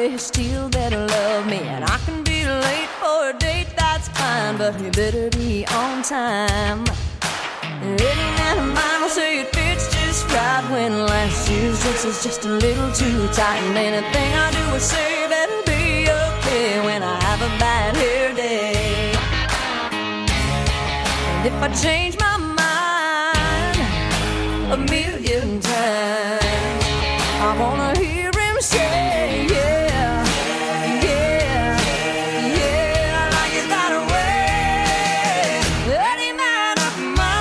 you still better love me. And I can be late for a date, that's fine, but you better be on time. Any man of mine will say it fits just right when last year's dress is just a little too tight. And anything I do or say better be okay when I have a bad hair day. And if I change my mind a million times, I wanna hear him say, yeah, yeah, yeah, like it that way. Any man of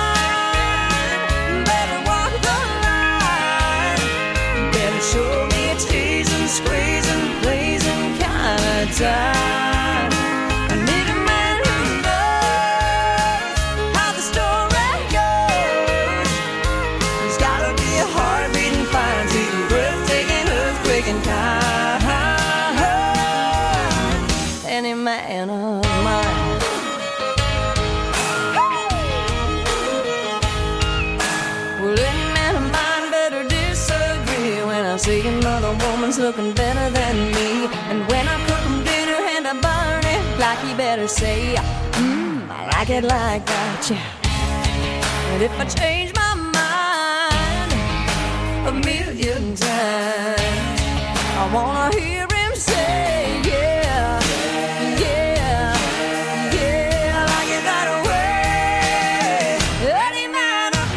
mine better walk the line, better show me a teasing, squeezing, pleasing kind of time. I need a man who knows how the story goes. There's gotta be a heart beating fine to you, breathtaking, earthquaking kind. Any man of mine. Well, any man of mine better disagree when I see another woman's looking better than me. And when I cook him dinner and I burn it, like he better say, I like it like that, yeah. And if I change my mind a million times, I wanna hear him say, yeah, yeah, yeah, like it that way. Any man of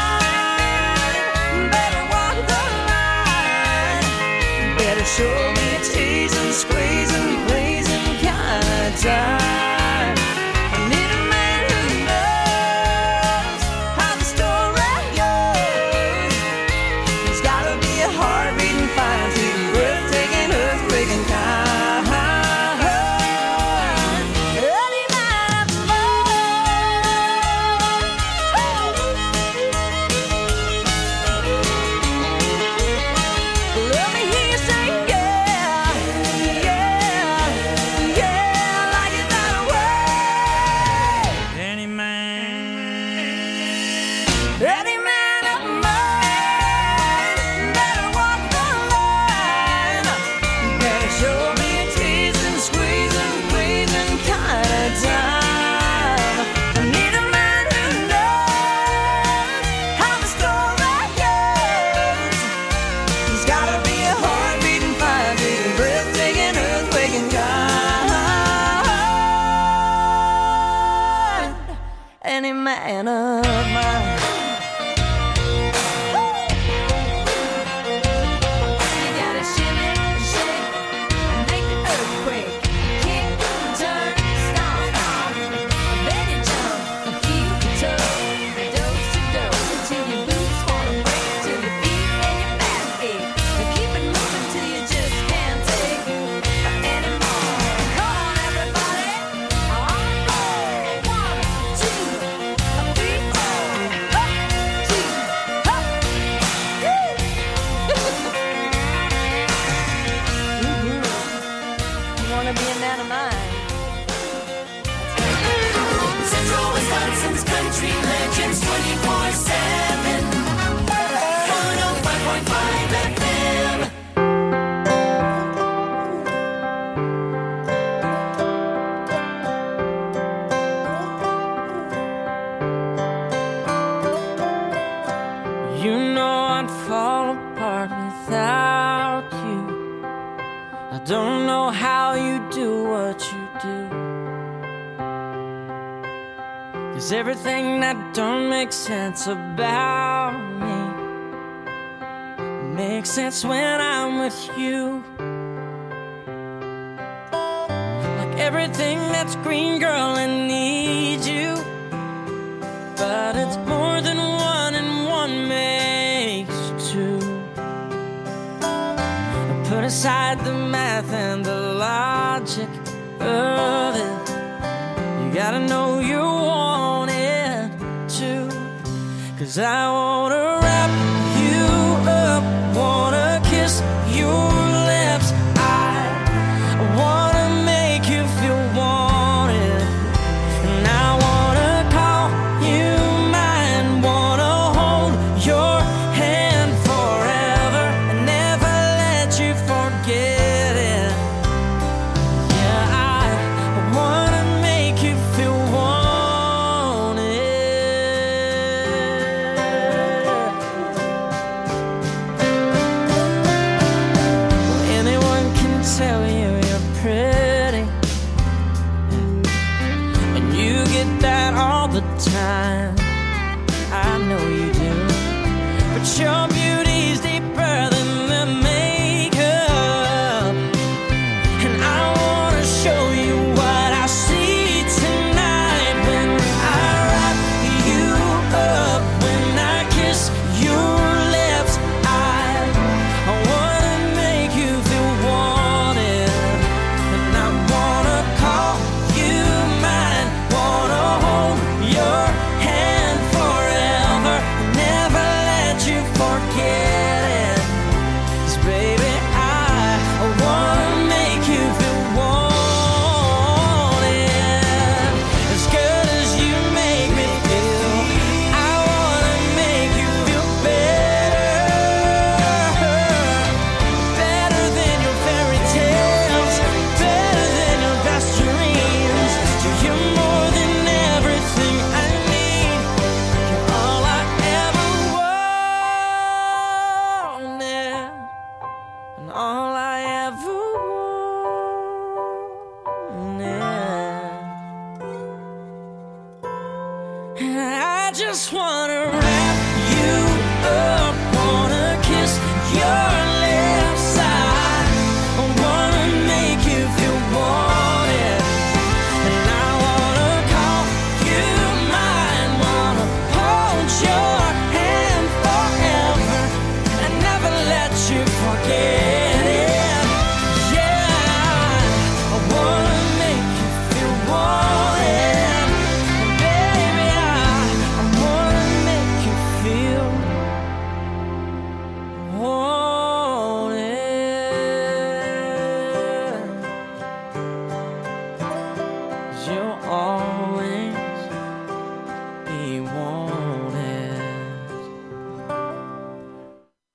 mine better walk the line, better show me a teasing, squeezing, pleasing kind of time. I need a man who knows how the story goes. There's gotta be a heart beating fine to you, breathtaking, earthquaking kind. Any man of mine. Let me hear you say, yeah, yeah, yeah, like it that way. Any man. Any man of mine better walk the line, better show me a teasing, squeezing, pleasing kind of time. I need a man who knows how the story goes. There's gotta be a heart beating fine to you, breathtaking, earthquaking kind. Any man of mine. You gotta shimmy, shake, and make the earthquake. Kick, turn, stomp, stomp. Then you jump and keep your toe. Dose to dose until your boots wanna break, till your feet and your back ache. And keep it moving till you just can't take anymore. Come on, everybody. On the floor. 1, 2, 3, 4. Up, 2, up. You wanna be a man of mine? Central Wisconsin's country legends 24/7. 105.5 FM. You know I'd fall apart without you. I don't know how you do what you do. 'Cause everything that don't make sense about me makes sense when I'm with you. Like everything that's green, girl, I need you. But it's more than one and one makes two. Put aside the math and the logic of it. You gotta know you want it too. 'Cause I wanna wrap you up, wanna kiss your lips. I wanna make you feel wanted. And I wanna call you mine, wanna hold your hand forever and never let you forget it.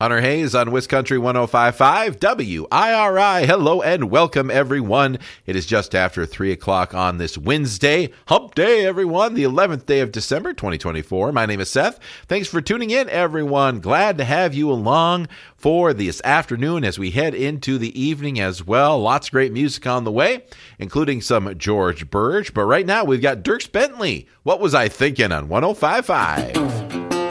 Hunter Hayes on Wiscountry 105.5 WIRI. Hello and welcome, everyone. It is just after 3 o'clock on this Wednesday. Hump Day, everyone. The 11th day of December, 2024. My name is Seth. Thanks for tuning in, everyone. Glad to have you along for this afternoon as we head into the evening as well. Lots of great music on the way, including some George Burge. But right now, we've got Dierks Bentley. What Was I Thinking on 105.5?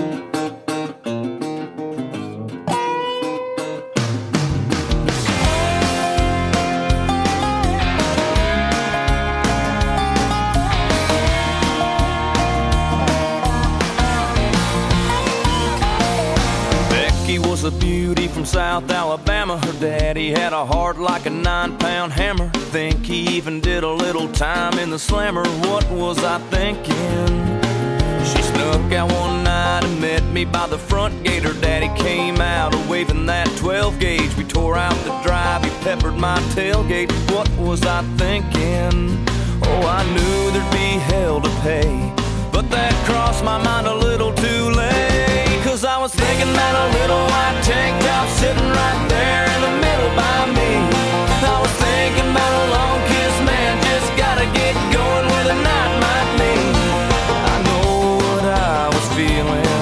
A beauty from South Alabama. Her daddy had a heart like a 9-pound hammer. Think he even did a little time in the slammer. What was I thinking? She snuck out one night and met me by the front gate. Her daddy came out waving that 12 gauge. We tore out the drive, he peppered my tailgate. What was I thinking? Oh, I knew there'd be hell to pay, but that crossed my mind a little too late. Cause I was thinking about a little white tank top sitting right there in the middle by me. I was thinking about a long kiss, man, just gotta get going where the night might lead. I know what I was feeling,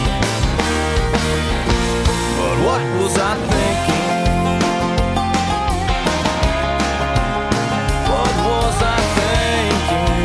but what was I thinking? What was I thinking?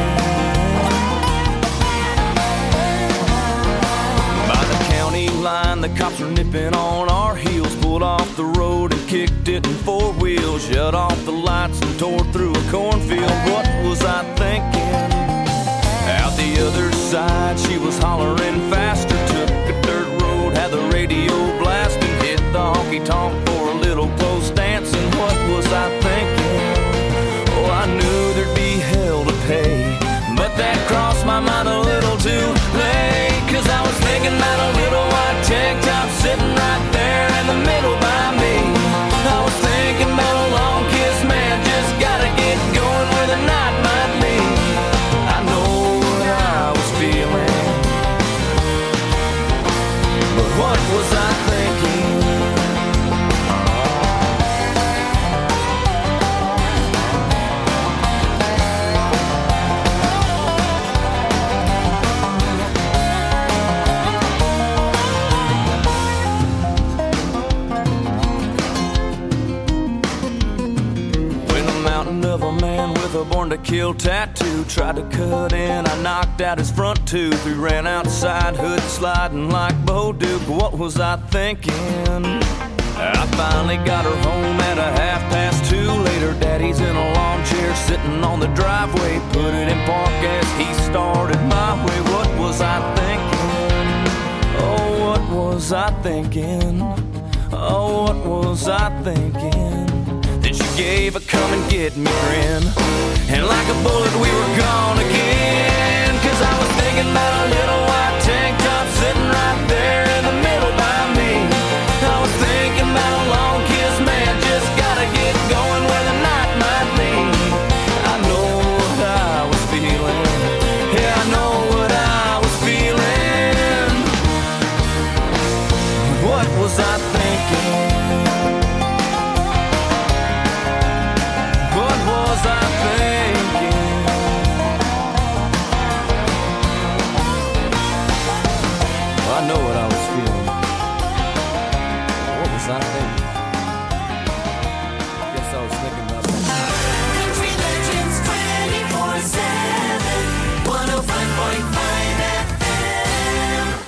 By the county line, the cops were nipping on our heels. Pulled off the road and kicked it in 4 wheels. Shut off the lights and tore through a cornfield. What was I thinking? Out the other side, she was hollering faster. Took a dirt road, had the radio blasting. Hit the honky-tonk for a little close dancing. What was I thinking? Oh, I knew there'd be hell to pay, but that crossed my mind a little too late. Cause I was thinking about a little white tank top sitting right there in the middle by me. I was thinking about a long kiss, man, just gotta get going where the night might lead. I know what I was feeling, but what was I thinking? Of a man with a born to kill tattoo tried to cut in, I knocked out his front tooth. We ran outside, hood sliding like Bo Duke. What was I thinking? I finally got her home at 2:30. Later, daddy's in a lawn chair sitting on the driveway. Put it in park as he started my way. What was I thinking? Oh, what was I thinking? Oh, what was I thinking? Then she gave a come and get me grin, and like a bullet we were gone again. Cause I was thinking about a little white tank top sitting right there in the middle by me. I was thinking about a long kiss, man, just gotta get going where the night might lead. I know what I was feeling, yeah, I know what I was feeling. What was I thinking? Was I thinking? Well, I know what I was feeling. What was I thinking? I guess I was thinking about that. Country Legends 24/7, 105.5 FM.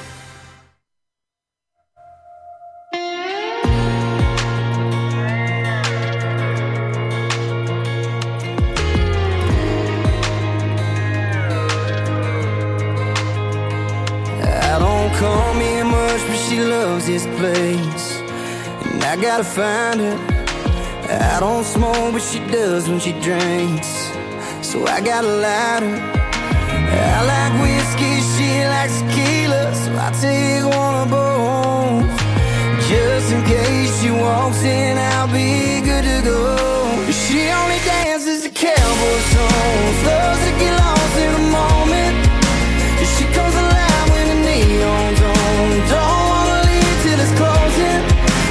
Call me much, but she loves this place, and I gotta find her. I don't smoke, but she does when she drinks, so I got a lighter. I like whiskey, she likes tequila, so I take one of both. Just in case she walks in, I'll be good to go. She only dances to cowboy songs, loves to get lost in the moment. She comes alive when the neon's on. Don't wanna leave till it's closing.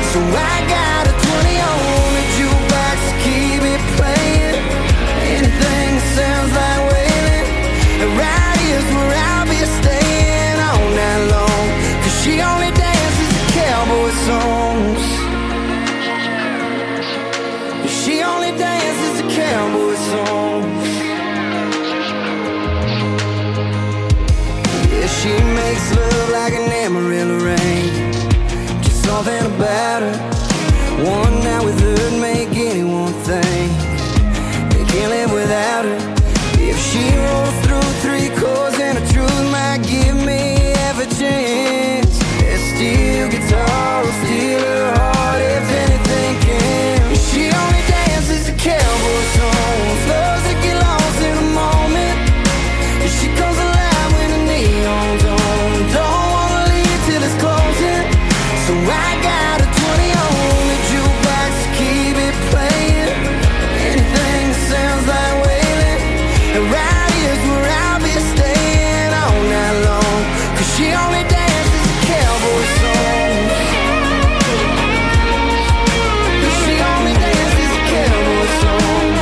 songs. Yeah, she makes love like an Amarillo rain. Just something about her. One night with her make anyone think they can't live without her. If she rolls through 3 chords and the truth might give me half a chance, that steel guitar will steal her heart if anything can. She only dances to cowboy songs, loves to get lost in a moment. She comes alive when the neon's on. Don't wanna leave till it's closing, so I got a 20 on the jukebox to keep it playing. Anything that sounds like wailing, and right here's where I'll be staying all night long. 'Cause she only dances to cowboy songs. She only dances to cowboy songs.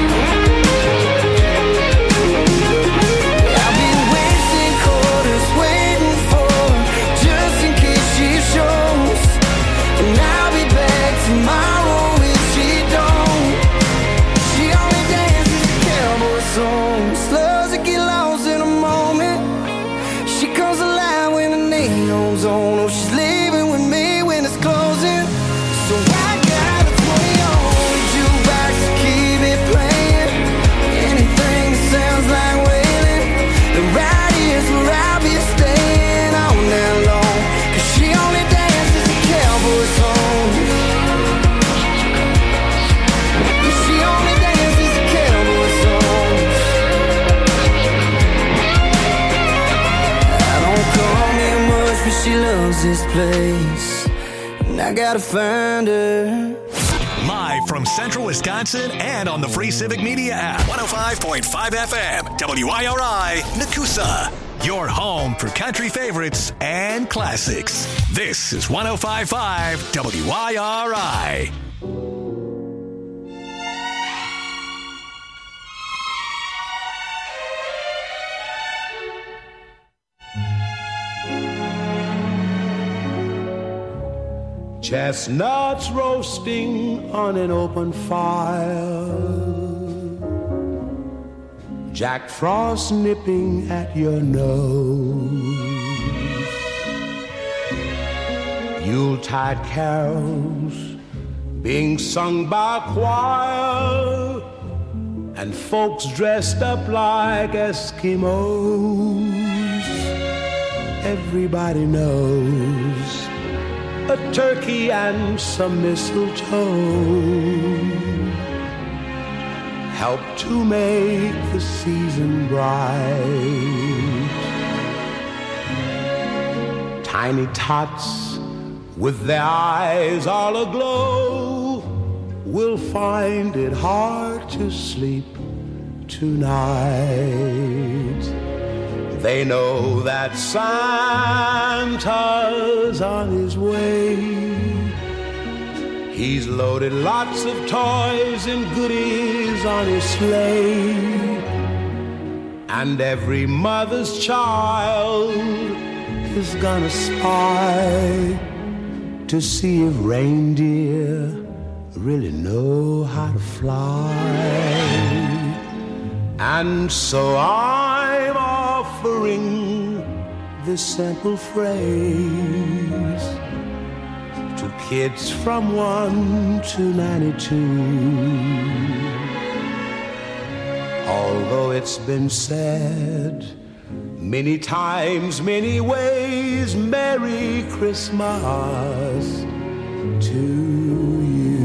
I've been wasting quarters waiting for her, just in case she shows. And I'll be back tomorrow if she don't. She only dances to cowboy songs, loves to get lost in a moment. She comes alive when the neon's on. Oh, she's leaving with me when it's closing, so I got a 20 on the jukebox to keep it playing. Anything that sounds like wailing, and right here's where I'll be staying all night long. 'Cause she only dances to cowboy songs. She only dances to cowboy songs. I don't come here much, but she loves this place, and I gotta find her. Live from Central Wisconsin and on the free Civic Media app. 105.5 FM, WIRI, Nakusa. Your home for country favorites and classics. This is 105.5 WIRI. Chestnuts roasting on an open fire, Jack Frost nipping at your nose, Yuletide carols being sung by a choir, and folks dressed up like Eskimos. Everybody knows a turkey and some mistletoe help to make the season bright. Tiny tots with their eyes all aglow will find it hard to sleep tonight. They know that Santa's on his way. He's loaded lots of toys and goodies on his sleigh. And every mother's child is gonna spy to see if reindeer really know how to fly. And so I'm offering this simple phrase to kids from 1 to 92. Although it's been said many times, many ways, Merry Christmas to you.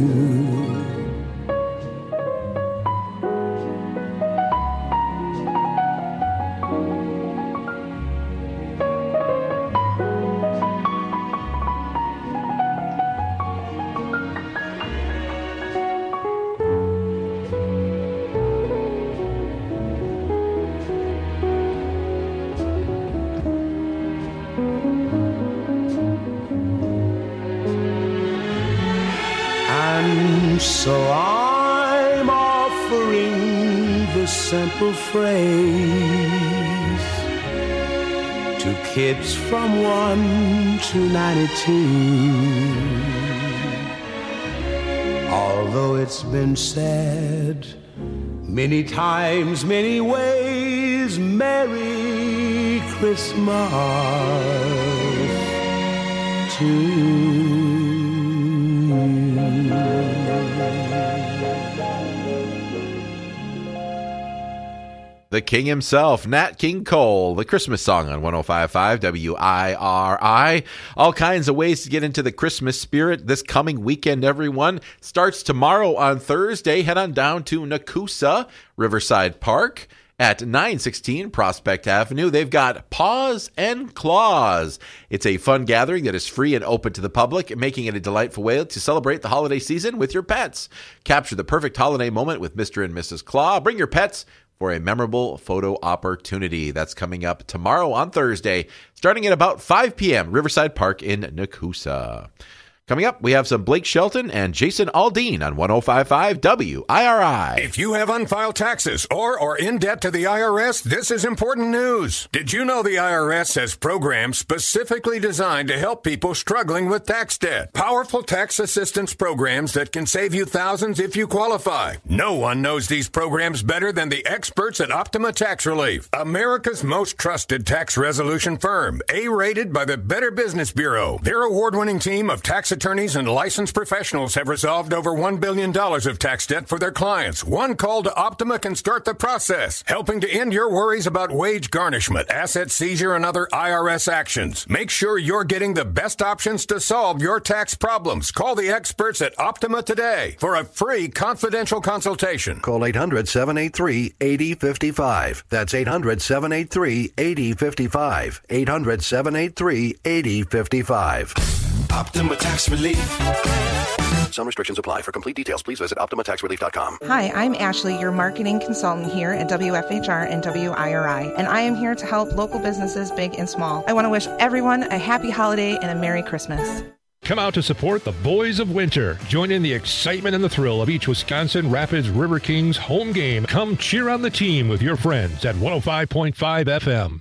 So I'm offering the simple phrase to kids from 1 to 92. Although it's been said many times, many ways, Merry Christmas to you. The king himself, Nat King Cole, the Christmas song on 105.5 WIRI. All kinds of ways to get into the Christmas spirit this coming weekend, everyone. Starts tomorrow on Thursday. Head on down to Nakusa Riverside Park at 916 Prospect Avenue. They've got Paws and Claws. It's a fun gathering that is free and open to the public, making it a delightful way to celebrate the holiday season with your pets. Capture the perfect holiday moment with Mr. and Mrs. Claw. Bring your pets for a memorable photo opportunity. That's coming up tomorrow on Thursday, starting at about 5 p.m., Riverside Park in Nakusa. Coming up, we have some Blake Shelton and Jason Aldean on 105.5 WIRI. If you have unfiled taxes or are in debt to the IRS, this is important news. Did you know the IRS has programs specifically designed to help people struggling with tax debt? Powerful tax assistance programs that can save you thousands if you qualify. No one knows these programs better than the experts at Optima Tax Relief, America's most trusted tax resolution firm, A-rated by the Better Business Bureau. Their award-winning team of tax attorneys and licensed professionals have resolved over $1 billion of tax debt for their clients. One call to Optima can start the process, helping to end your worries about wage garnishment, asset seizure, and other IRS actions. Make sure you're getting the best options to solve your tax problems. Call the experts at Optima today for a free confidential consultation. Call 800-783-8055. That's 800-783-8055. 800-783-8055. Optima Tax Relief. Some restrictions apply. For complete details, please visit OptimaTaxRelief.com. Hi, I'm Ashley, your marketing consultant here at WFHR and WIRI, and I am here to help local businesses big and small. I want to wish everyone a happy holiday and a Merry Christmas. Come out to support the Boys of Winter. Join in the excitement and the thrill of each Wisconsin Rapids River Kings home game. Come cheer on the team with your friends at 105.5 FM.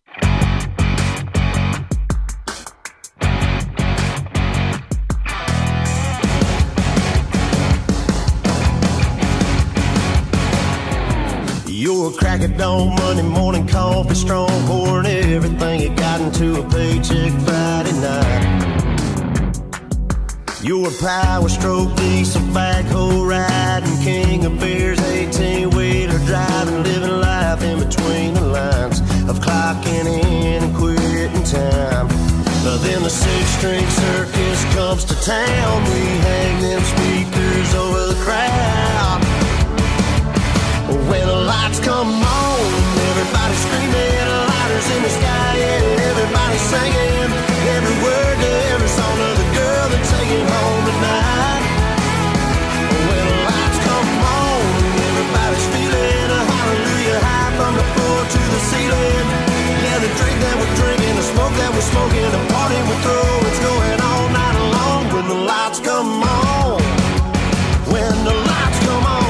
You're a crack at dawn, Monday morning coffee, strong, pouring everything you got into a paycheck Friday night. You're a power stroke, diesel backhoe riding, king of beers, 18-wheeler driving, living life in between the lines of clocking in and quitting time. But then the six-string circus comes to town, we hang them speakers over the crowd. When the lights come on, everybody screaming, lighters in the sky, yeah, everybody singing every word to every song of the girl they're taking home tonight. When the lights come on, everybody's feeling a hallelujah high from the floor to the ceiling. Yeah, the drink that we're drinking, the smoke that we're smoking, the party we throw, it's going all night long. When the lights come on, when the lights come on.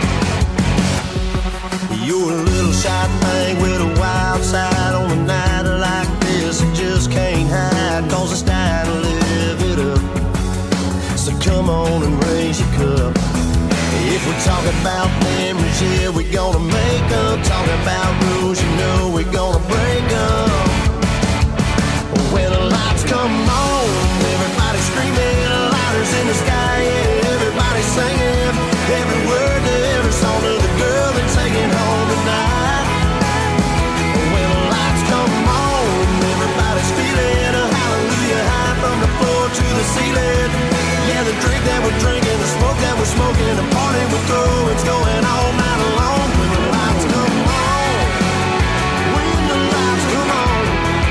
You're a little shy thing with a wild side on a night like this. You just can't hide, cause it's time to live it up. So come on and raise your cup. If we're talking about memories, yeah, we're gonna make up. Talking about rules, you know we're gonna break up. When the lights come on, everybody screaming, lighters in the sky, yeah, everybody singing every word to every song of the girl they're taking home tonight. When the lights come on, everybody's feeling a hallelujah high from the floor to the ceiling. Yeah, the drink that we're drinking, the smoke that we're smoking, the party we throw, it's going all night long. When the lights come on, when the lights come on.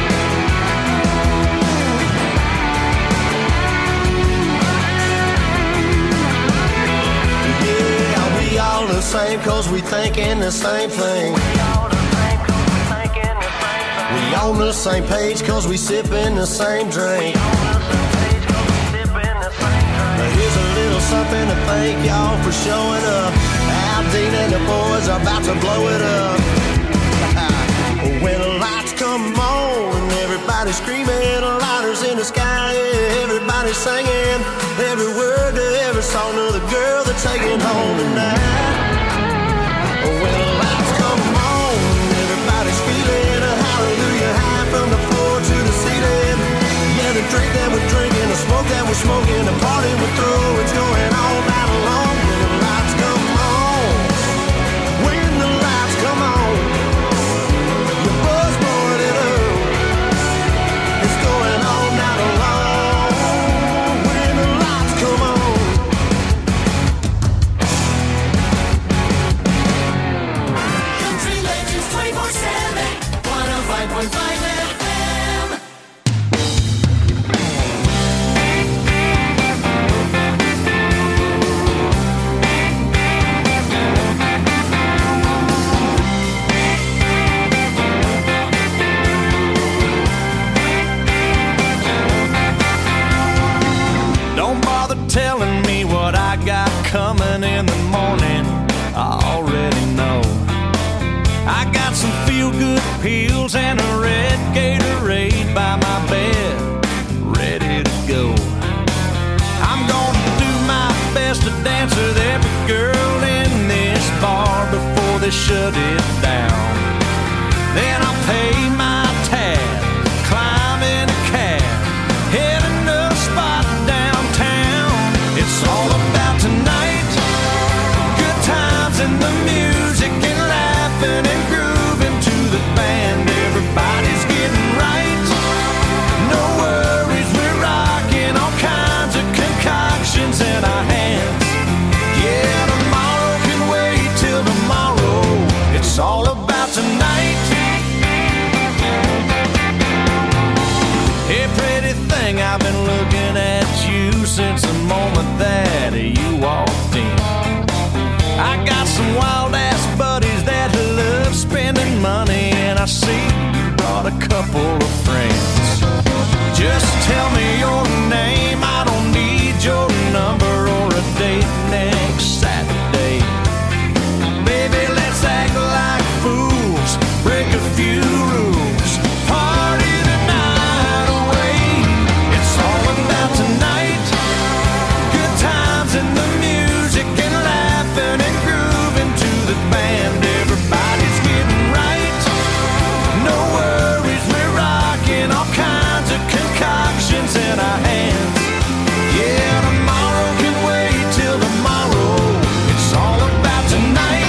Yeah, we all the same cause we thinking the same thing. We on the same page cause we sipping the same drink. Now here's a little something to thank y'all for showing up. Aldine and the boys are about to blow it up. When the lights come on, everybody screaming, lighters in the sky, yeah, everybody singing every word to every song of the girl they're taking home tonight. When heels and a red Gatorade by my bed, ready to go. I'm gonna do my best to dance with every girl in this bar before they shut it down. Then I'll pay my tab, climb in a cab, heading to a spot downtown. It's all about tonight, good times and the music and laughing and grooving to the band. Everybody's getting right, no worries, we're rocking all kinds of concoctions in our hands. Yeah, tomorrow can wait till tomorrow. It's all about tonight. Hey, pretty thing, I've been looking at you since the moment that you walked in. I got some wild-ass buddies that love spending money, and I see you brought a couple of friends. Just tell me your name, I don't need your number or a date next Saturday. Baby, let's act like fools, break a few rules, party the night away. It's all about tonight, good times and the music and laughing and grooving to the band. Everybody's getting right, no worries, we're rocking all kinds of concoctions in our hands. Yeah, tomorrow can wait till tomorrow. It's all about tonight.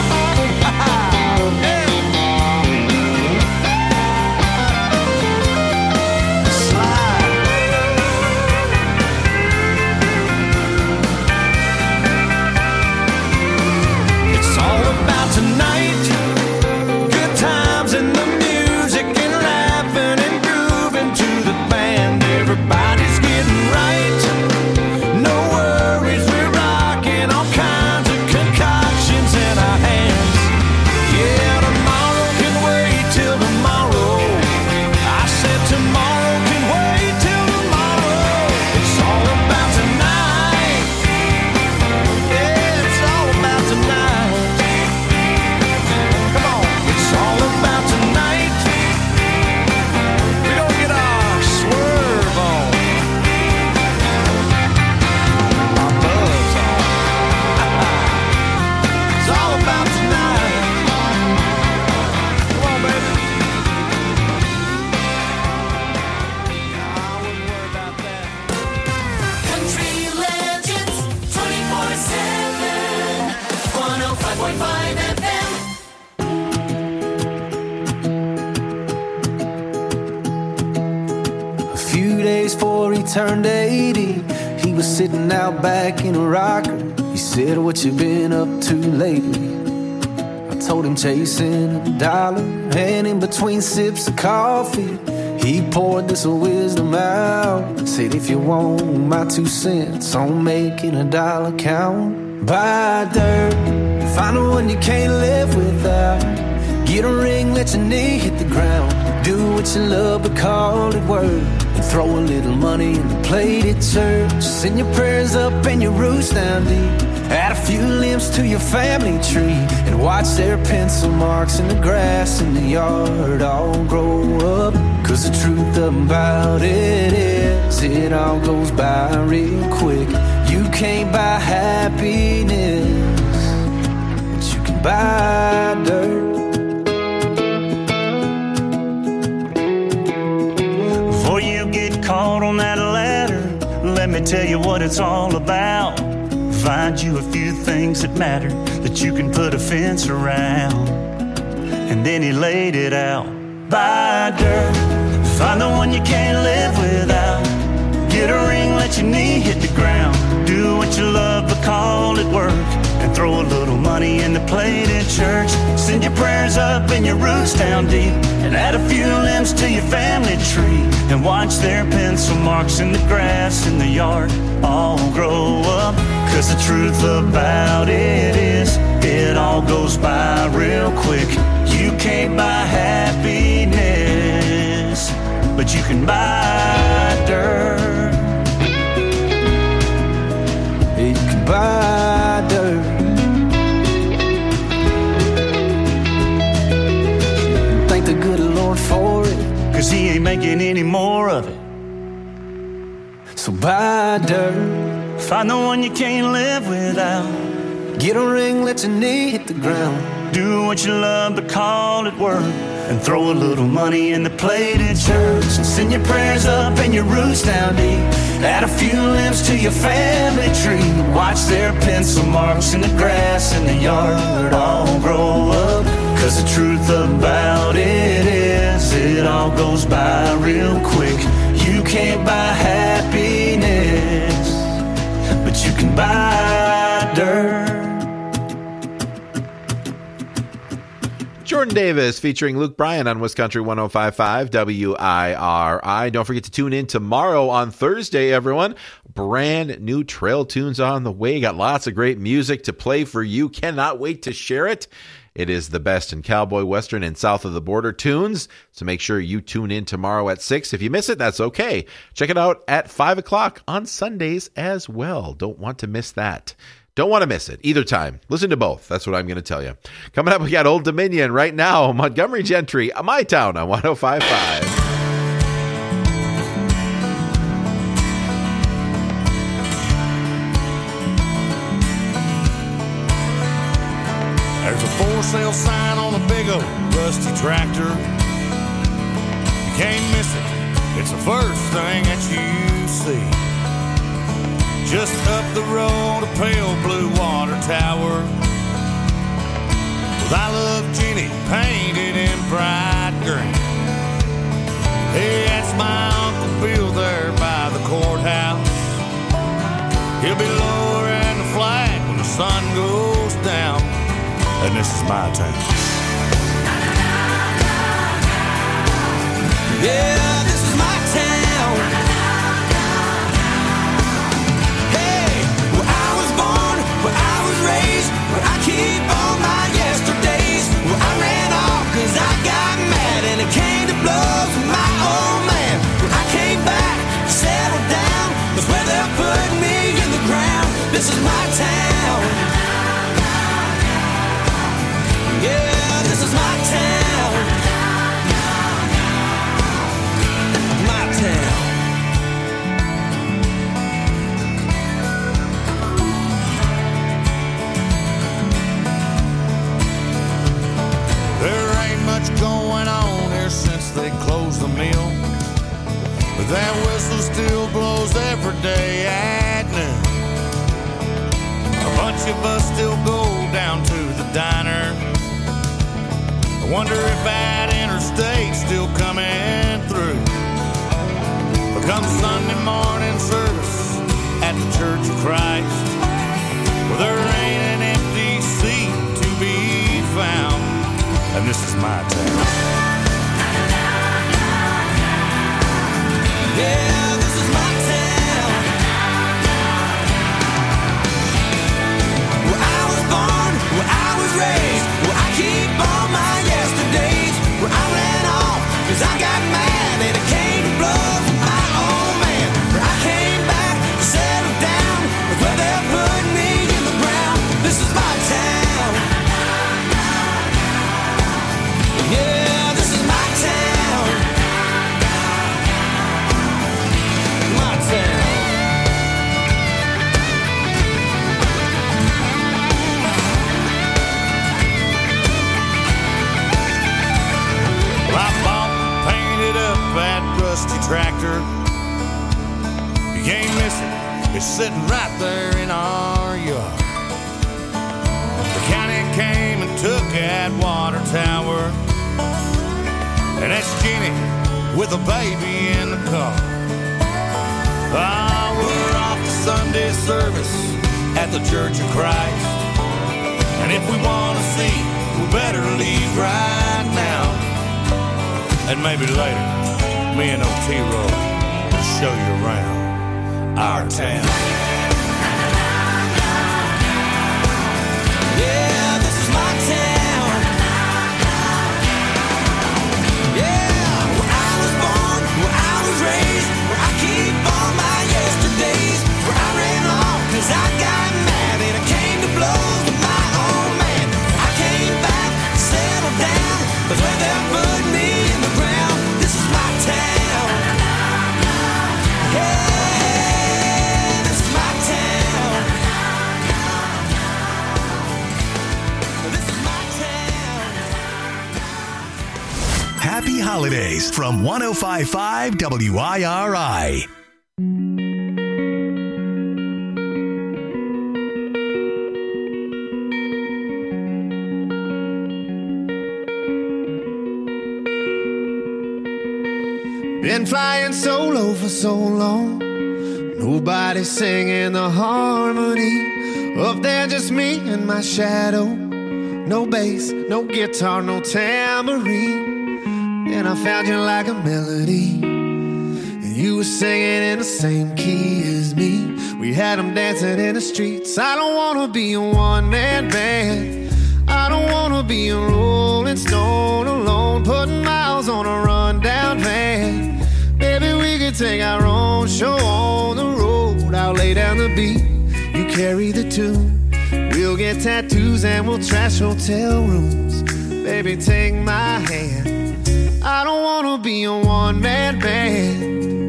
It's all about tonight, good times and the music and laughing and grooving to the band. Everybody's getting right, no worries, we're rocking all kinds of concoctions in our hands. Yeah, tomorrow can wait till tomorrow. I said tomorrow can wait till tomorrow. It's all about tonight. Yeah, it's all about tonight. Come on, it's all about tonight. We gonna get our swerve on, our buzz on. It's all about tonight. Come on, baby. I wouldn't worry about that. Country legends 24/7. 105.5 FM. A few days before he turned 80, he was sitting out back in a rocker. He said, "What you been up to lately?" I told him chasing a dollar, and in between sips of coffee, he poured this wisdom out. Said, "If you want my 2 cents on making a dollar count, buy dirt, find the one you can't live without. Get a ring, let your knee hit the ground. Do what you love, but call it work. And throw a little money in the plate at church. Send your prayers up and your roots down deep. Add a few limbs to your family tree. And watch their pencil marks in the grass in the yard all grow up. Cause the truth about it is, it all goes by real quick. You can't buy happiness, but you can buy dirt." Before you get caught on that ladder, let me tell you what it's all about. Find you a few things that matter, that you can put a fence around. And then he laid it out. Buy dirt, find the one you can't live without. Get a ring, let your knee hit the ground. Do what you love, but call it work. And throw a little money in the plate at church. Send your prayers up and your roots down deep. And add a few limbs to your family tree. And watch their pencil marks in the grass in the yard all grow up. Cause the truth about it is, it all goes by real quick. You can't buy happiness, but you can buy dirt. You can buy dirt. Thank the good 'cause he ain't making any more of it. So buy dirt, find the one you can't live without. Get a ring, let your knee hit the ground. Do what you love, but call it work. And throw a little money in the plate at church. Send your prayers up and your roots down deep. Add a few limbs to your family tree. Watch their pencil marks in the grass in the yard all grow up. 'Cause the truth about it is, it all goes by real quick. You can't buy happiness, but you can buy dirt. Jordan Davis featuring Luke Bryan on Wiscountry 105.5 WIRI. Don't forget to tune in tomorrow on Thursday, everyone. Brand new trail tunes on the way. Got lots of great music to play for you. Cannot wait to share it. It is the best in cowboy, western, and south of the border tunes. So make sure you tune in tomorrow at 6. If you miss it, that's okay. Check it out at 5 o'clock on Sundays as well. Don't want to miss that. Don't want to miss it either time. Listen to both. That's what I'm going to tell you. Coming up, we got Old Dominion right now. Montgomery Gentry, My Town on 105.5. There's a for sale sign on a big old rusty tractor. You can't miss it. It's the first thing that you see. Just up the road, a pale blue water tower with I Love Jenny painted in bright green. Hey, that's my Uncle Bill there by the courthouse. He'll be lowering the flag when the sun goes down. And this is my town. Yeah, this is my town. Hey, where I was born, where I was raised, where I keep all my yesterdays, where I ran off 'cause I got mad and it came to blows with my old man. Where I came back, settled down, that's where they're putting me in the ground. This is my town. Yeah, this is my town. My town. There ain't much going on here since they closed the mill, but that whistle still blows every day at noon. A bunch of us still go down to the diner. I wonder if that interstate's still coming through. But come Sunday morning service at the Church of Christ, well, there ain't an empty seat to be found. And this is my town. Yeah, this is my town. Where I was born, where I was raised, where I keep all my yesterdays, where I ran off 'cause I got mad and it came to blows with my old man. Where I came back, settled down, with where they're putting me in the ground. This is my town. Yeah, this is my town. My town. Well, I bought and painted up that rusty tractor. You can't miss it. It's sitting right there in our yard. The county came and took that water tower. And that's Jenny with a baby in the car. Ah, we're off to Sunday service at the Church of Christ. And if we want to see, we better leave right now. And maybe later, me and Otero will show you around our town. Yeah, this is my town. Yeah, where I was born, where I was raised, where I keep all my yesterdays, where I ran off 'cause I got mad and it came to blows with my old man. I came back, settled down, but where they're putting me in the ground. This is my town. happy holidays from 105.5 WIRI. Been flying solo for so long, nobody singing the harmony. Up there just me and my shadow, no bass, no guitar, no tambourine. And I found you like a melody, and you were singing in the same key as me. We had them dancing in the streets. I don't wanna be a one-man band, I don't wanna be a Rolling Stone alone, putting miles on a rundown van. Baby, we could take our own show on the road. I'll lay down the beat, you carry the tune. We'll get tattoos and we'll trash hotel rooms. Baby, take my hand, I don't wanna be a one-man band.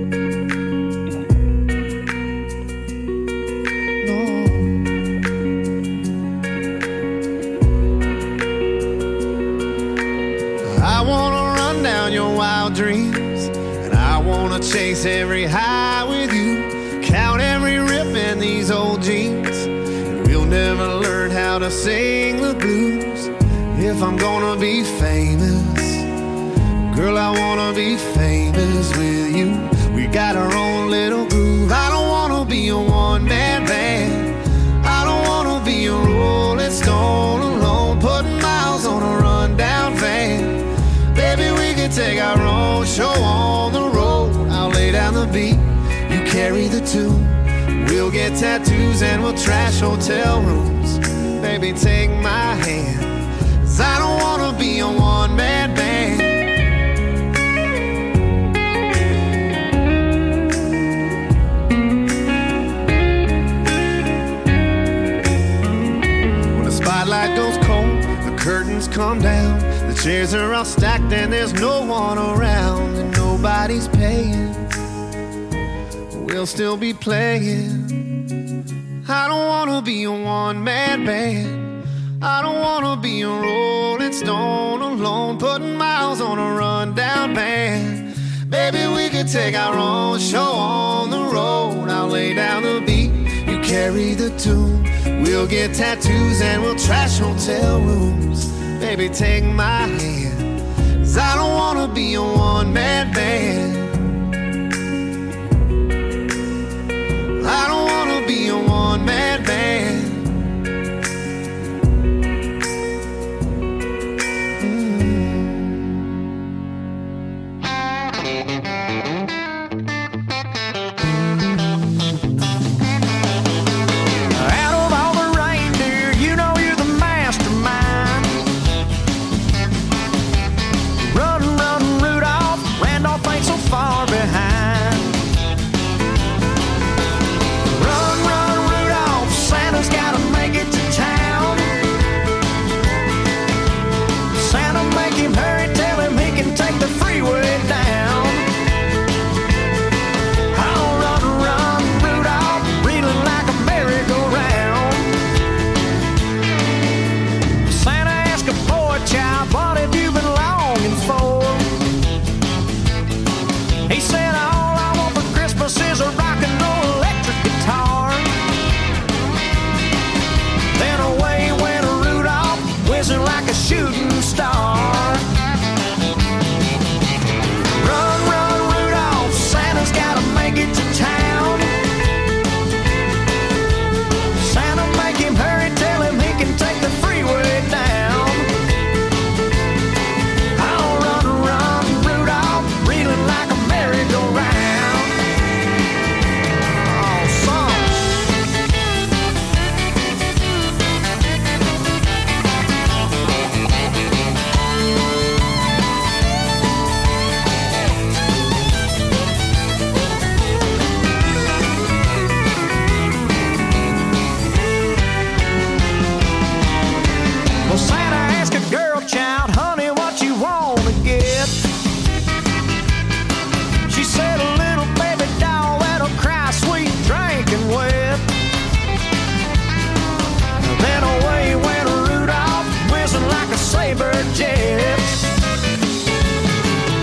I wanna run down your wild dreams, and I wanna chase every high with you, count every rip in these old jeans, and we'll never learn how to sing the blues. If I'm gonna be famous, girl, I wanna be famous with you. We got our own little groove. I don't wanna be a one-man band, I don't wanna be a Rolling Stone alone, putting miles on a rundown van. Baby, we can take our own show on the road. I'll lay down the beat, you carry the tune. We'll get tattoos and we'll trash hotel rooms. Baby, take my hand, 'cause I don't wanna be a one-man band. When the spotlight goes cold, the curtains come down, the chairs are all stacked and there's no one around, and nobody's paying, we'll still be playing. I don't wanna be a one-man band, I don't wanna be a Rolling Stone alone, putting miles on a rundown van. Baby, we could take our own show on the road. I'll lay down the beat, you carry the tune. We'll get tattoos and we'll trash hotel rooms. Baby, take my hand, 'cause I don't wanna be a one-man band. I don't wanna be a one-man band. Out of all the reindeer, you know you're the mastermind. Run, run, Rudolph, Randolph ain't so far behind. Run, run, Rudolph, Santa's gotta make it to town. Santa, make him hurry, tell him he can take the freeway down. Oh, run, run, Rudolph, reeling like a merry-go-round. Santa asked a boy child, what have you been longing for? He said, all I want for Christmas is a rock and roll electric guitar. Then away went Rudolph, whizzing like a shooting star. Run, run, Rudolph, Santa's gotta make it to town. Santa, make him hurry, tell him he can take the freeway down. Oh, run, run, Rudolph, reeling like a merry-go-round. Oh, son. Well, Santa asked a girl child, honey, what you wanna get? She said, a little baby doll that'll cry sweet drinking wet. Then away went Rudolph, whizzing like a saber jet.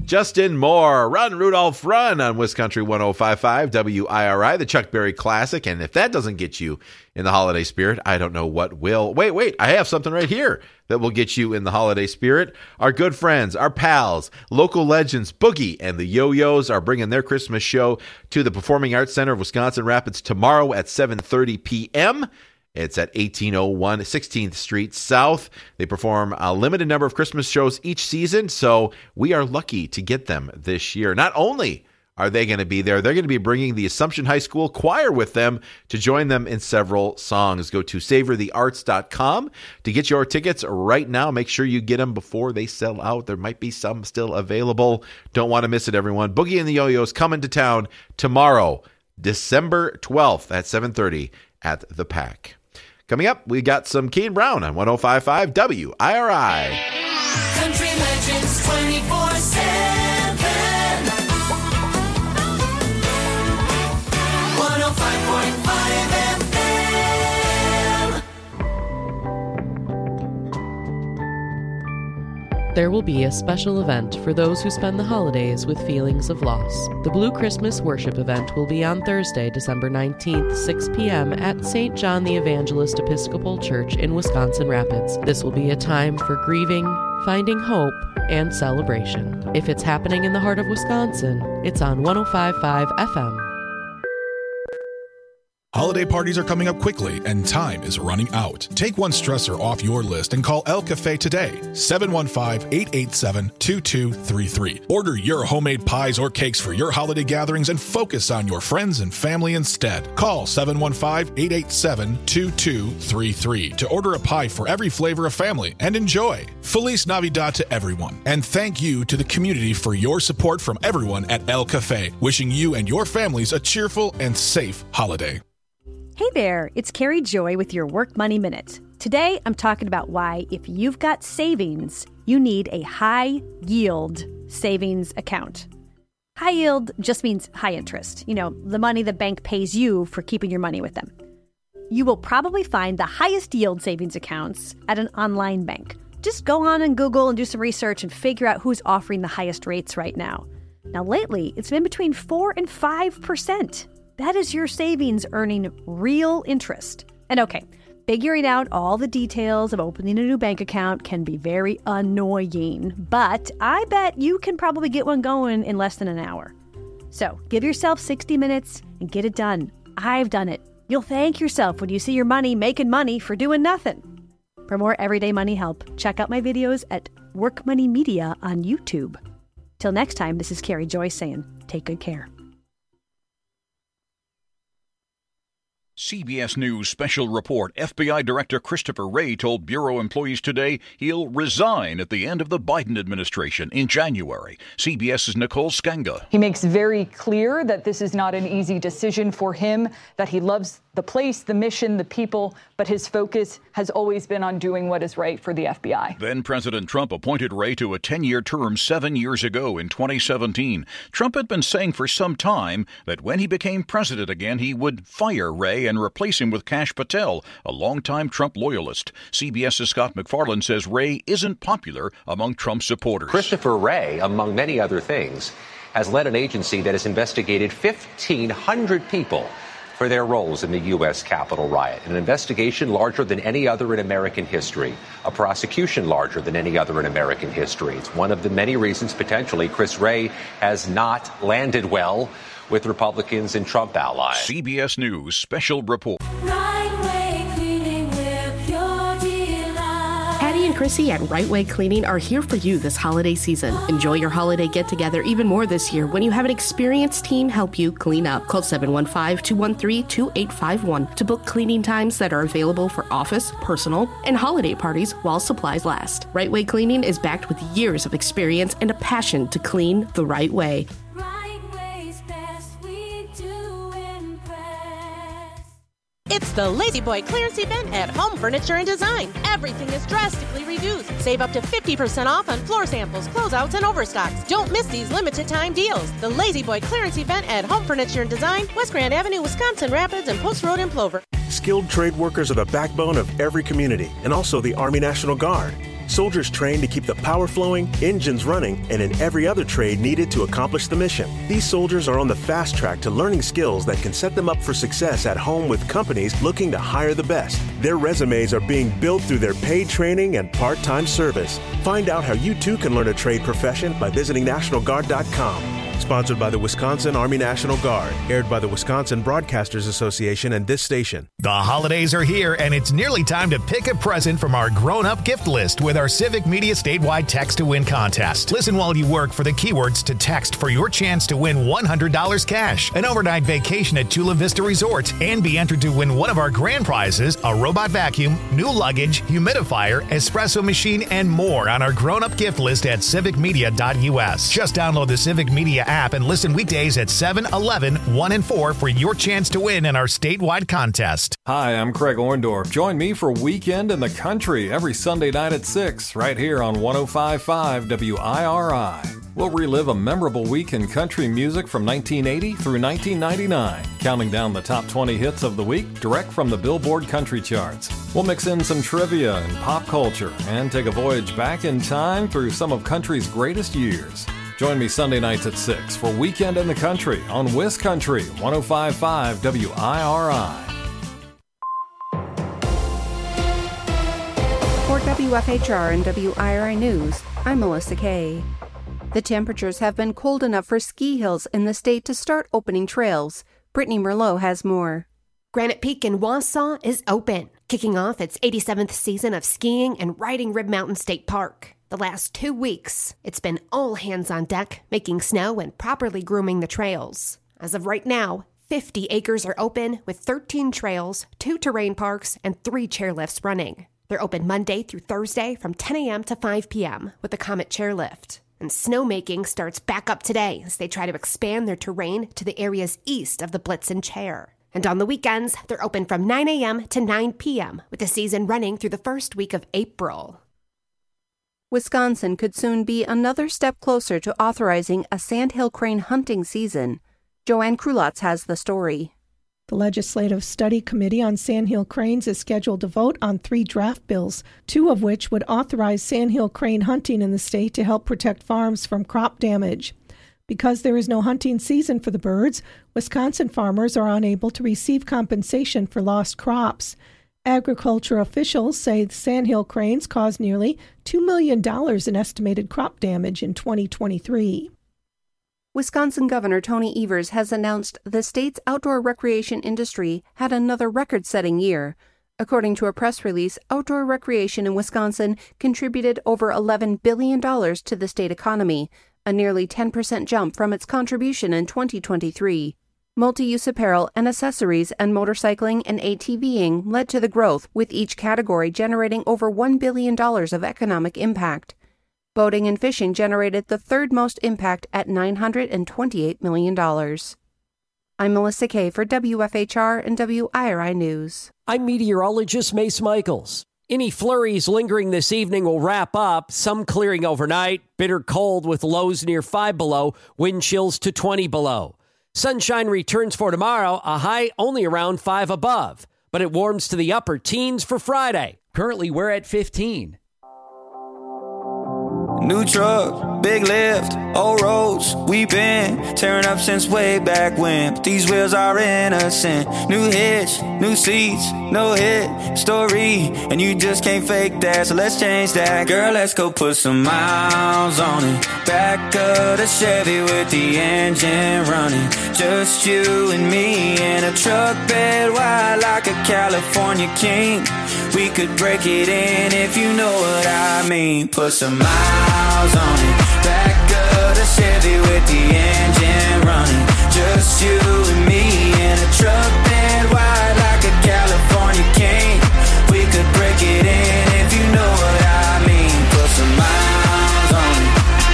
Justin Moore, Run, Rudolph, Run on Wiscountry 105.5 WIRI, the Chuck Berry Classic. And if that doesn't get you in the holiday spirit, I don't know what will. Wait, I have something right here that will get you in the holiday spirit. Our good friends, our pals, local legends, Boogie and the Yo-Yos are bringing their Christmas show to the Performing Arts Center of Wisconsin Rapids tomorrow at 7:30 p.m. It's at 1801 16th Street South. They perform a limited number of Christmas shows each season, so we are lucky to get them this year. Not only are they going to be there, they're going to be bringing the Assumption High School Choir with them to join them in several songs. Go to savorthearts.com to get your tickets right now. Make sure you get them before they sell out. There might be some still available. Don't want to miss it, everyone. Boogie and the Yo-Yos coming to town tomorrow, December 12th at 7:30 at the Pack. Coming up, we got some Kane Brown on 105.5 WIRI. Country Legends 24/7. 105.5 FM. There will be a special event for those who spend the holidays with feelings of loss. The Blue Christmas Worship event will be on Thursday, December 19th, 6 p.m. at St. John the Evangelist Episcopal Church in Wisconsin Rapids. This will be a time for grieving, finding hope, and celebration. If it's happening in the heart of Wisconsin, it's on 105.5 FM. Holiday parties are coming up quickly, and time is running out. Take one stressor off your list and call El Cafe today, 715-887-2233. Order your homemade pies or cakes for your holiday gatherings and focus on your friends and family instead. Call 715-887-2233 to order a pie for every flavor of family and enjoy. Feliz Navidad to everyone, and thank you to the community for your support from everyone at El Cafe. Wishing you and your families a cheerful and safe holiday. Hey there, it's Carrie Joy with your Work Money Minute. Today, I'm talking about why, if you've got savings, you need a high-yield savings account. High yield just means high interest. You know, the money the bank pays you for keeping your money with them. You will probably find the highest yield savings accounts at an online bank. Just go on and Google and do some research and figure out who's offering the highest rates right now. Now, lately, it's been between 4 and 5%. That is your savings earning real interest. And okay, figuring out all the details of opening a new bank account can be very annoying, but I bet you can probably get one going in less than an hour. So give yourself 60 minutes and get it done. I've done it. You'll thank yourself when you see your money making money for doing nothing. For more everyday money help, check out my videos at Work Money Media on YouTube. Till next time, this is Carrie Joy saying, take good care. CBS News special report. FBI Director Christopher Wray told Bureau employees today he'll resign at the end of the Biden administration in January. CBS's Nicole Skenga. He makes very clear that this is not an easy decision for him, that he loves the place, the mission, the people, but his focus has always been on doing what is right for the FBI. Then President Trump appointed Wray to a 10-year term 7 years ago in 2017. Trump had been saying for some time that when he became president again, he would fire Wray and replace him with Kash Patel, a longtime Trump loyalist. CBS's Scott McFarland says Wray isn't popular among Trump supporters. Christopher Wray, among many other things, has led an agency that has investigated 1,500 people for their roles in the U.S. Capitol riot, an investigation larger than any other in American history, a prosecution larger than any other in American history. It's one of the many reasons, potentially, Chris Wray has not landed well with Republicans and Trump allies. CBS News special report. Patty and Chrissy at Right Way Cleaning are here for you this holiday season. Enjoy your holiday get-together even more this year when you have an experienced team help you clean up. Call 715-213-2851 to book cleaning times that are available for office, personal, and holiday parties while supplies last. Right Way Cleaning is backed with years of experience and a passion to clean the right way. It's the Lazy Boy clearance event at Home Furniture and Design. Everything is drastically reduced. Save up to 50% off on floor samples, closeouts, and overstocks. Don't miss these limited time deals. The Lazy Boy clearance event at Home Furniture and Design, West Grand Avenue, Wisconsin Rapids, and Post Road in Plover. Skilled trade workers are the backbone of every community and also the Army National Guard. Soldiers train to keep the power flowing, engines running, and in every other trade needed to accomplish the mission. These soldiers are on the fast track to learning skills that can set them up for success at home with companies looking to hire the best. Their resumes are being built through their paid training and part-time service. Find out how you too can learn a trade profession by visiting NationalGuard.com. Sponsored by the Wisconsin Army National Guard. Aired by the Wisconsin Broadcasters Association and this station. The holidays are here, and it's nearly time to pick a present from our grown-up gift list with our Civic Media statewide Text to Win contest. Listen while you work for the keywords to text for your chance to win $100 cash, an overnight vacation at Chula Vista Resort, and be entered to win one of our grand prizes, a robot vacuum, new luggage, humidifier, espresso machine, and more on our grown-up gift list at civicmedia.us. Just download the Civic Media app and listen weekdays at 7, 11, 1, and 4 for your chance to win in our statewide contest. Hi, I'm Craig Orndorff. Join me for Weekend in the Country every Sunday night at 6 right here on 105.5 WIRI. We'll relive a memorable week in country music from 1980 through 1999, counting down the top 20 hits of the week direct from the Billboard Country Charts. We'll mix in some trivia and pop culture and take a voyage back in time through some of country's greatest years. Join me Sunday nights at 6 for Weekend in the Country on WisCountry 105.5 WIRI. For WFHR and WIRI News, I'm Melissa Kay. The temperatures have been cold enough for ski hills in the state to start opening trails. Brittany Merlot has more. Granite Peak in Wausau is open, kicking off its 87th season of skiing and riding Rib Mountain State Park. The last 2 weeks, it's been all hands on deck, making snow and properly grooming the trails. As of right now, 50 acres are open with 13 trails, 2 terrain parks, and 3 chairlifts running. They're open Monday through Thursday from 10 a.m. to 5 p.m. with the Comet Chairlift. And snowmaking starts back up today as they try to expand their terrain to the areas east of the Blitzen Chair. And on the weekends, they're open from 9 a.m. to 9 p.m. with the season running through the first week of April. Wisconsin could soon be another step closer to authorizing a sandhill crane hunting season. Joanne Krulotz has the story. The Legislative Study Committee on Sandhill Cranes is scheduled to vote on 3 draft bills, 2 of which would authorize sandhill crane hunting in the state to help protect farms from crop damage. Because there is no hunting season for the birds, Wisconsin farmers are unable to receive compensation for lost crops. Agriculture officials say the sandhill cranes caused nearly $2 million in estimated crop damage in 2023. Wisconsin Governor Tony Evers has announced the state's outdoor recreation industry had another record-setting year. According to a press release, outdoor recreation in Wisconsin contributed over $11 billion to the state economy, a nearly 10% jump from its contribution in 2023. Multi-use apparel and accessories and motorcycling and ATVing led to the growth, with each category generating over $1 billion of economic impact. Boating and fishing generated the third most impact at $928 million. I'm Melissa Kay for WFHR and WIRI News. I'm meteorologist Mace Michaels. Any flurries lingering this evening will wrap up, some clearing overnight, bitter cold with lows near 5 below, wind chills to 20 below. Sunshine returns for tomorrow, a high only around 5 above, but it warms to the upper teens for Friday. Currently, we're at 15. New truck, big lift, old roads, we been tearing up since way back when. But these wheels are innocent. New hitch, new seats, no hit story, and you just can't fake that, so let's change that. Girl, let's go put some miles on it. Back of the Chevy with the engine running. Just you and me in a truck bed wide like a California king. We could break it in if you know what I mean. Put some miles on it. Back of the Chevy with the engine running. Just you and me in a truck bed wide like a California king. We could break it in if you know what I mean. Put some miles on it.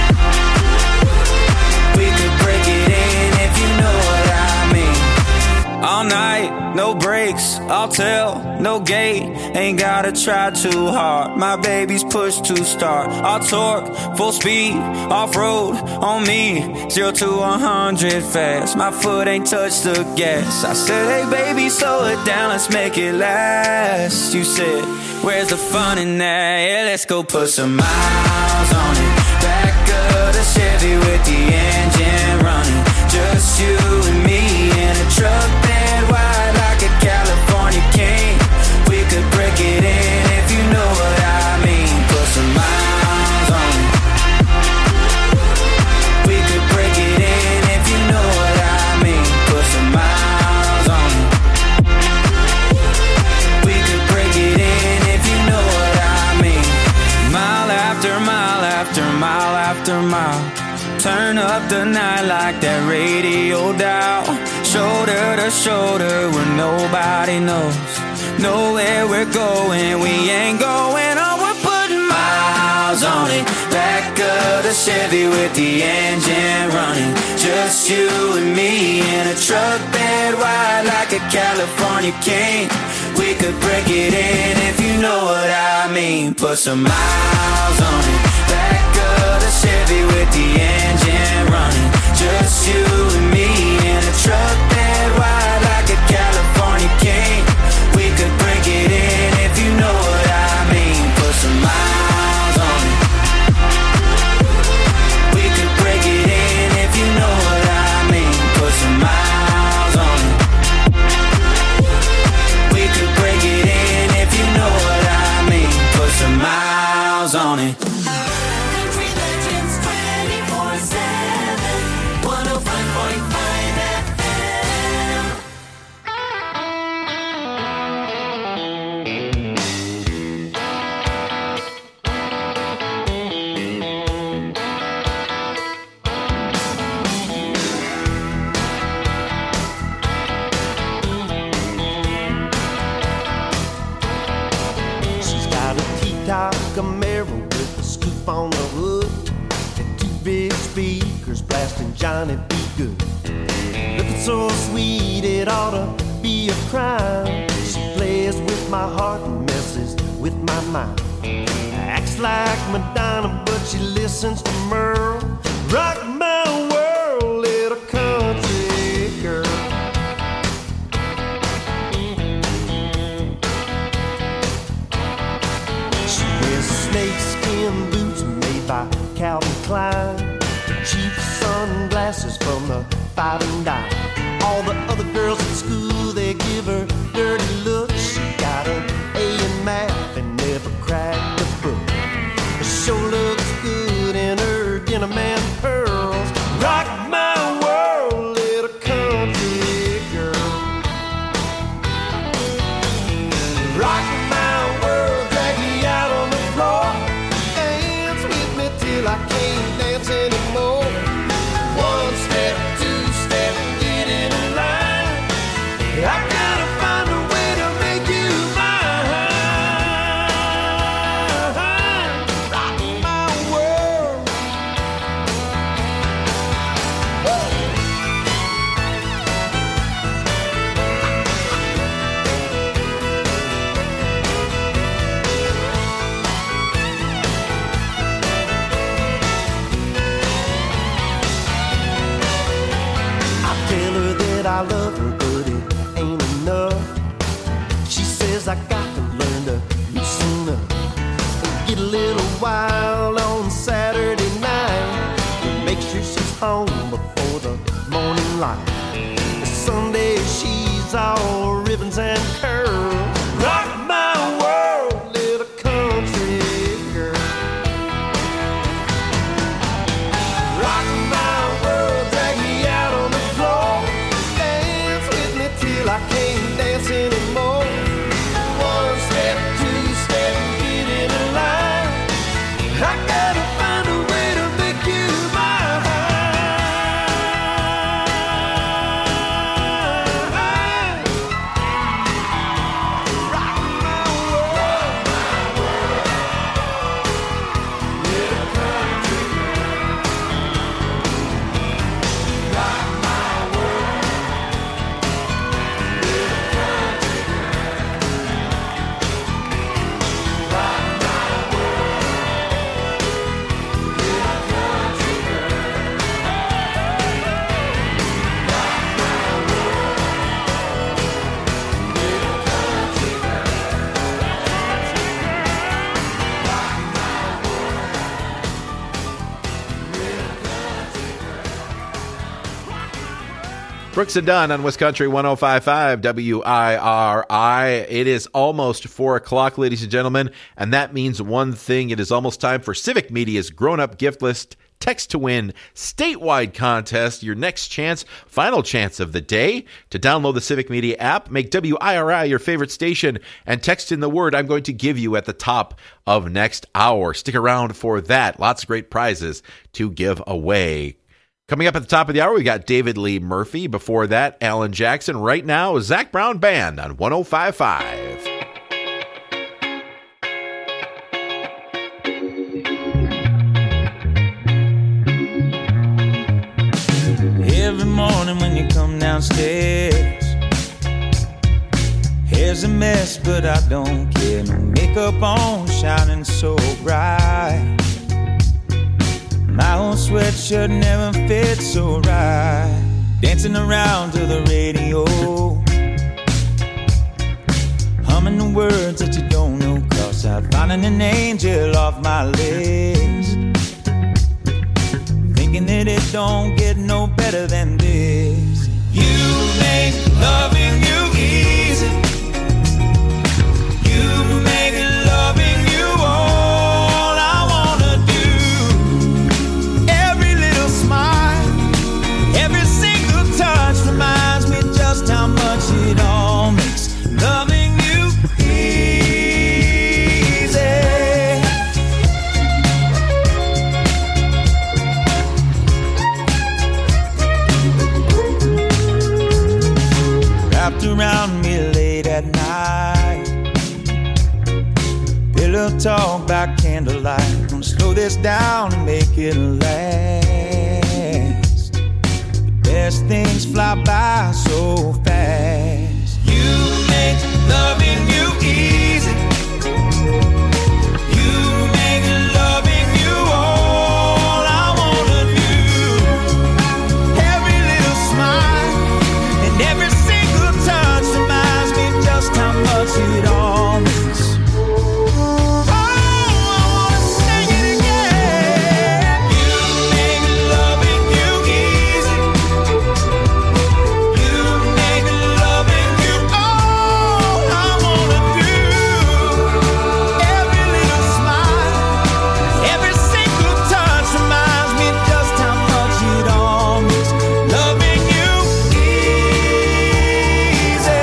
We could break it in if you know what I mean. All night, no brakes, I'll tell, no gate. Ain't gotta try too hard. My baby's push to start. All torque, full speed, off-road on me. 0 to 100 fast. My foot ain't touched the gas. I said, hey baby, slow it down, let's make it last. You said, Where's the fun in that? Yeah, let's go put some miles on it. Back of the Chevy with the engine running. Just you and me in a truck bed wide like a California king. We could break it in if you know what I mean. Put some miles on it. We could break it in if you know what I mean. Put some miles on it. We could break it in if you know what I mean. Mile after mile after mile after mile. Turn up the night like that radio dial. Shoulder to shoulder where nobody knows. Know where we're going, we ain't going on. We're putting miles on it. Back of the Chevy with the engine running. Just you and me in a truck bed wide like a California king. We could break it in if you know what I mean. Put some miles on it. Back of the Chevy with the engine running. Just you and me in a truck bed wide like a California king. We could break it in if you know what I mean. Put some miles on it. We could break it in if you know what I mean. Put some miles on it. We could break it in if you know what I mean. Put some miles on it. Country Legends 24/7, 105.5 FM. She's got a T-top Camaro with a scoop on the hood and two big speakers blasting Johnny B. Good. Looking so sweet it ought to be a crime. She plays with my heart and messes with my mind. Acts like Madonna but she listens to Merle. Rock my world, little country girl. She wears snakeskin boots made by Calvin Klein, cheap sunglasses from the Five and Dime. All the other girls at school, they give her dirty looks. She got an A in math and never cracked a book. She sure looks good in her denim and pearls. Rock my world, little country girl. Rock my world, drag me out on the floor. Dance with me till I can't dance anymore. One step, two step, get in a line. I gotta find a way to make you mine. Rock my world. I tell her that I love her, but it ain't enough. She says I got to learn to loosen up and get a little wild on Saturday night and make sure she's home before the morning light. Sunday she's all ribbons and curls. Rock my world, little country girl. Rock my world, drag me out on the floor. Dance with me till I can't dance anymore. One step, two step, get in a line. I gotta find a way to make you mine. Brooks and Dunn on Wisconsin 105.5 WIRI. It is almost 4 o'clock, ladies and gentlemen, and that means one thing. It is almost time for Civic Media's grown-up gift list text to win statewide contest. Your next chance, final chance of the day, to download the Civic Media app, make WIRI your favorite station, and text in the word I'm going to give you at the top of next hour. Stick around for that. Lots of great prizes to give away. Coming up at the top of the hour, we got David Lee Murphy. Before that, Alan Jackson. Right now, Zach Brown Band on 105.5. Every morning when you come downstairs, hair's a mess, but I don't care. No makeup on, shining so bright. My old sweatshirt never fits so right. Dancing around to the radio, humming the words that you don't know. Cross out, finding an angel off my list. Thinking that it don't get no better than this. You make loving you easy. You make loving you all I wanna do. Every little smile, every single touch reminds me just how much it all makes loving you easy. Wrapped around me late at night, pillow talk by candlelight. Gonna slow this down and make it last. The best things fly by so fast. You make loving you easy. You make loving you all I wanna do. Every little smile and every single touch reminds me just how much it all means. Oh, I wanna sing it again. You make loving you easy. You make loving you all I wanna do. Every little smile, every single touch reminds me just how much it all means. Loving you easy.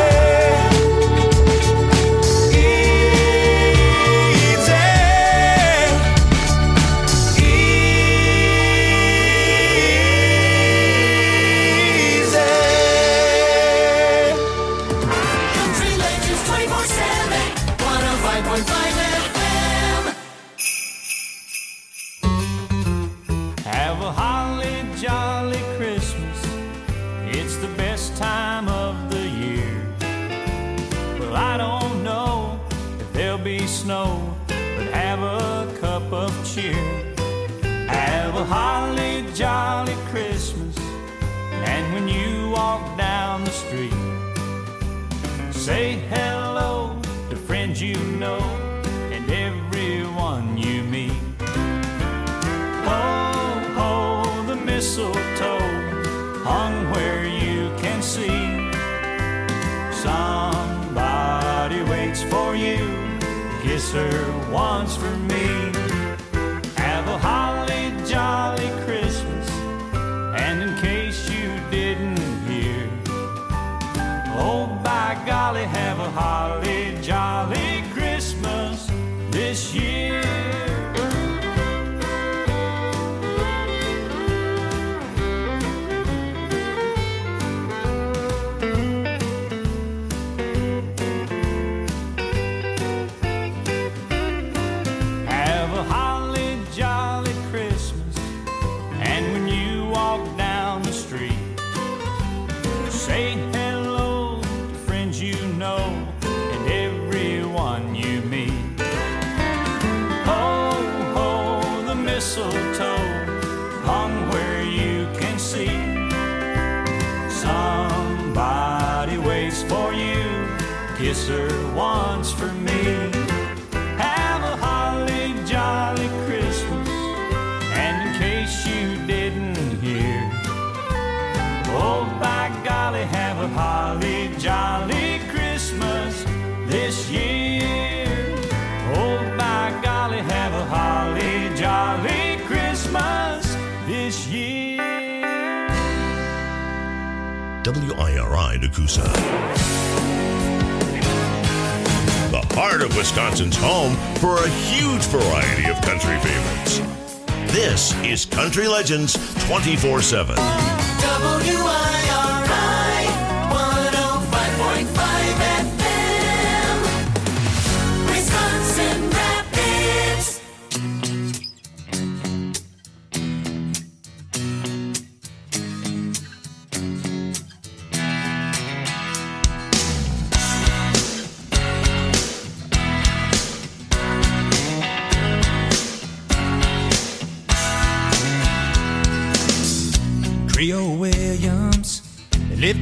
Country Legends 24/7, 105.5 FM. Have a holly jolly Christmas. It's the best time of the year. Well, I don't know if there'll be snow, but have a cup of cheer. Have a holly jolly Christmas. And when you walk down the street, say hello to friends you know and everyone you meet. Ho, ho, the mistletoe hung where you can see. Somebody waits for you, kiss her once for me. Have a holly jolly Christmas, and in case you didn't hear, oh by golly, have a holly jolly Christmas this year. Have a this year. WIRI Nakusa. The heart of Wisconsin's home for a huge variety of country favorites. This is Country Legends 24/7. WIRI 105.5 FM, Wisconsin Rapids. Trio Williams